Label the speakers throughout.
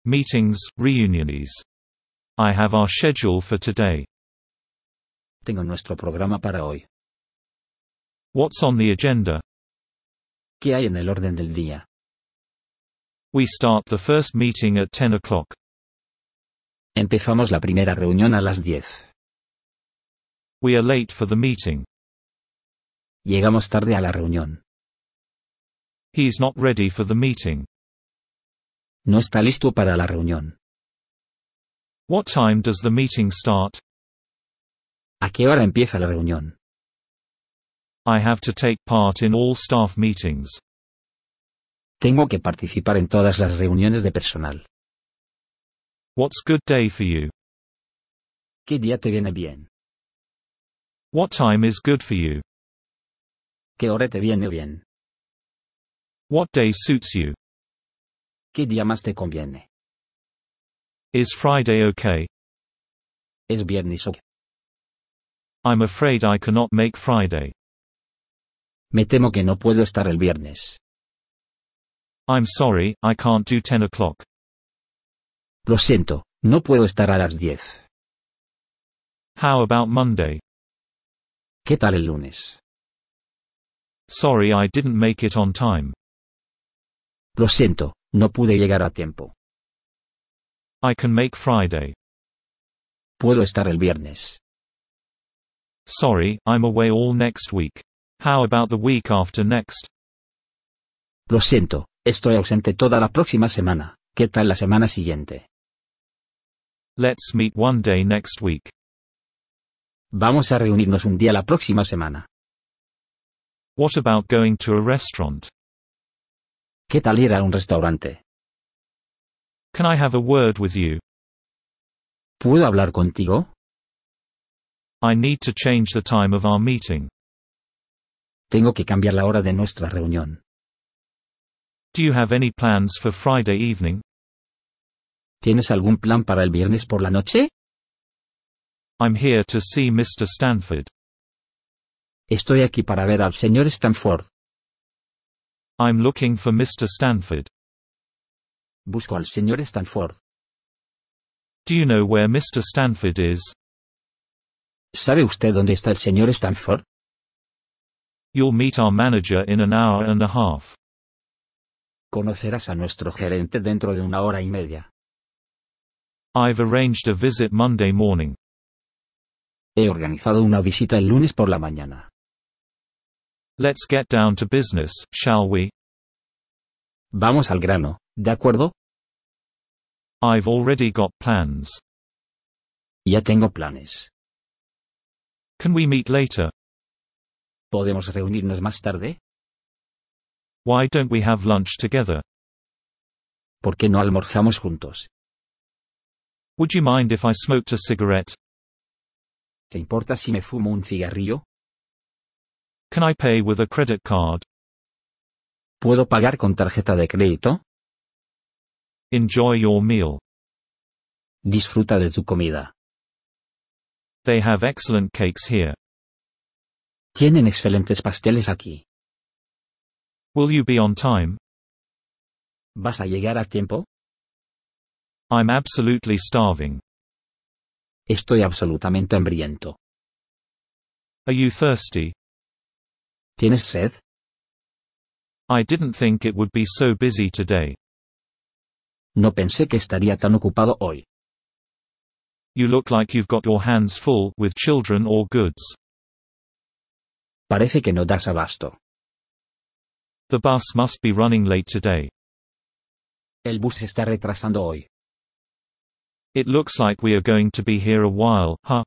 Speaker 1: Meetings, reunions. I have our schedule for today.
Speaker 2: Tengo nuestro programa para hoy.
Speaker 1: What's on the agenda?
Speaker 2: ¿Qué hay en el orden del día?
Speaker 1: We start the first meeting at 10 o'clock.
Speaker 2: Empezamos la primera reunión a las 10.
Speaker 1: We are late for the meeting.
Speaker 2: Llegamos tarde a la reunión.
Speaker 1: He's not ready for the meeting.
Speaker 2: No está listo para la reunión.
Speaker 1: What time does the meeting start?
Speaker 2: ¿A qué hora empieza la reunión?
Speaker 1: I have to take part in all staff meetings.
Speaker 2: Tengo que participar en todas las reuniones de personal.
Speaker 1: What's good day for you?
Speaker 2: ¿Qué día te viene bien?
Speaker 1: What time is good for you?
Speaker 2: ¿Qué hora te viene bien?
Speaker 1: What day suits you?
Speaker 2: ¿Qué día más te conviene?
Speaker 1: Is Friday okay?
Speaker 2: ¿Es viernes o qué?
Speaker 1: I'm afraid I cannot make Friday.
Speaker 2: Me temo que no puedo estar el viernes.
Speaker 1: I'm sorry, I can't do 10 o'clock.
Speaker 2: Lo siento, no puedo estar a las 10.
Speaker 1: How about Monday?
Speaker 2: ¿Qué tal el lunes?
Speaker 1: Sorry I didn't make it on time.
Speaker 2: Lo siento, no pude llegar a tiempo.
Speaker 1: I can make Friday.
Speaker 2: Puedo estar el viernes.
Speaker 1: Sorry, I'm away all next week. How about the week after next?
Speaker 2: Lo siento, estoy ausente toda la próxima semana. ¿Qué tal la semana siguiente?
Speaker 1: Let's meet one day next week.
Speaker 2: Vamos a reunirnos un día la próxima semana.
Speaker 1: What about going to a restaurant?
Speaker 2: ¿Qué tal ir a un restaurante?
Speaker 1: Can I have a word with you?
Speaker 2: ¿Puedo hablar contigo?
Speaker 1: I need to change the time of our meeting.
Speaker 2: Tengo que cambiar la hora de nuestra reunión.
Speaker 1: Do you have any plans for Friday evening?
Speaker 2: ¿Tienes algún plan para el viernes por la noche?
Speaker 1: I'm here to see Mr. Stanford.
Speaker 2: Estoy aquí para ver al señor Stanford.
Speaker 1: I'm looking for Mr. Stanford.
Speaker 2: Busco al señor Stanford.
Speaker 1: Do you know where Mr. Stanford is?
Speaker 2: ¿Sabe usted dónde está el señor Stanford?
Speaker 1: You'll meet our manager in an hour and a half.
Speaker 2: Conocerás a nuestro gerente dentro de 1 hora y media.
Speaker 1: I've arranged a visit Monday morning.
Speaker 2: He organizado una visita el lunes por la mañana.
Speaker 1: Let's get down to business, shall we?
Speaker 2: Vamos al grano, ¿de acuerdo?
Speaker 1: I've already got plans.
Speaker 2: Ya tengo planes.
Speaker 1: Can we meet later?
Speaker 2: ¿Podemos reunirnos más tarde?
Speaker 1: Why don't we have lunch together?
Speaker 2: ¿Por qué no almorzamos juntos?
Speaker 1: Would you mind if I smoked a cigarette?
Speaker 2: ¿Te importa si me fumo un cigarrillo?
Speaker 1: Can I pay with a credit card?
Speaker 2: ¿Puedo pagar con tarjeta de crédito?
Speaker 1: Enjoy your meal.
Speaker 2: Disfruta de tu comida.
Speaker 1: They have excellent cakes here.
Speaker 2: Tienen excelentes pasteles aquí.
Speaker 1: Will you be on time?
Speaker 2: ¿Vas a llegar a tiempo?
Speaker 1: I'm absolutely starving.
Speaker 2: Estoy absolutamente hambriento.
Speaker 1: Are you thirsty?
Speaker 2: ¿Tienes sed?
Speaker 1: I didn't think it would be so busy today.
Speaker 2: No pensé que estaría tan ocupado hoy.
Speaker 1: You look like you've got your hands full with children or goods.
Speaker 2: Parece que no das abasto.
Speaker 1: The bus must be running late today.
Speaker 2: El bus se está retrasando hoy.
Speaker 1: It looks like we are going to be here a while, huh?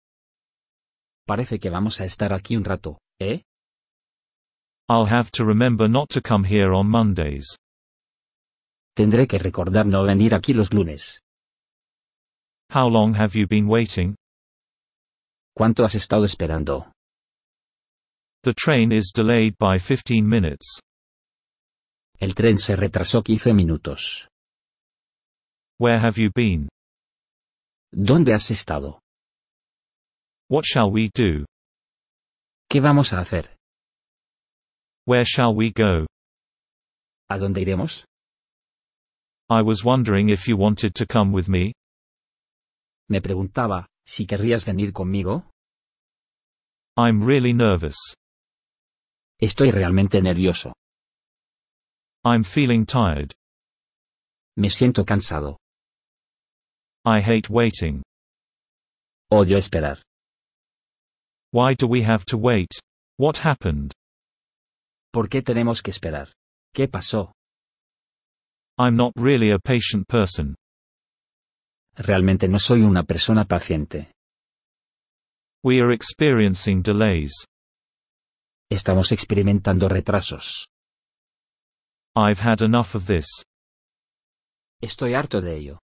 Speaker 2: Parece que vamos a estar aquí un rato, ¿eh?
Speaker 1: I'll have to remember not to come here on Mondays.
Speaker 2: Tendré que recordar no venir aquí los lunes.
Speaker 1: How long have you been waiting?
Speaker 2: ¿Cuánto has estado esperando?
Speaker 1: The train is delayed by 15 minutes.
Speaker 2: El tren se retrasó 15 minutos.
Speaker 1: Where have you been?
Speaker 2: ¿Dónde has estado?
Speaker 1: What shall we do?
Speaker 2: ¿Qué vamos a hacer?
Speaker 1: Where shall we go?
Speaker 2: ¿A dónde iremos?
Speaker 1: I was wondering if you wanted to come with me.
Speaker 2: Me preguntaba, si querrías venir conmigo.
Speaker 1: I'm really nervous.
Speaker 2: Estoy realmente nervioso.
Speaker 1: I'm feeling tired.
Speaker 2: Me siento cansado.
Speaker 1: I hate waiting.
Speaker 2: Odio esperar.
Speaker 1: Why do we have to wait? What happened?
Speaker 2: ¿Por qué tenemos que esperar? ¿Qué pasó?
Speaker 1: I'm not really a patient person.
Speaker 2: Realmente no soy una persona paciente.
Speaker 1: We are experiencing delays.
Speaker 2: Estamos experimentando retrasos.
Speaker 1: I've had enough of this.
Speaker 2: Estoy harto de ello.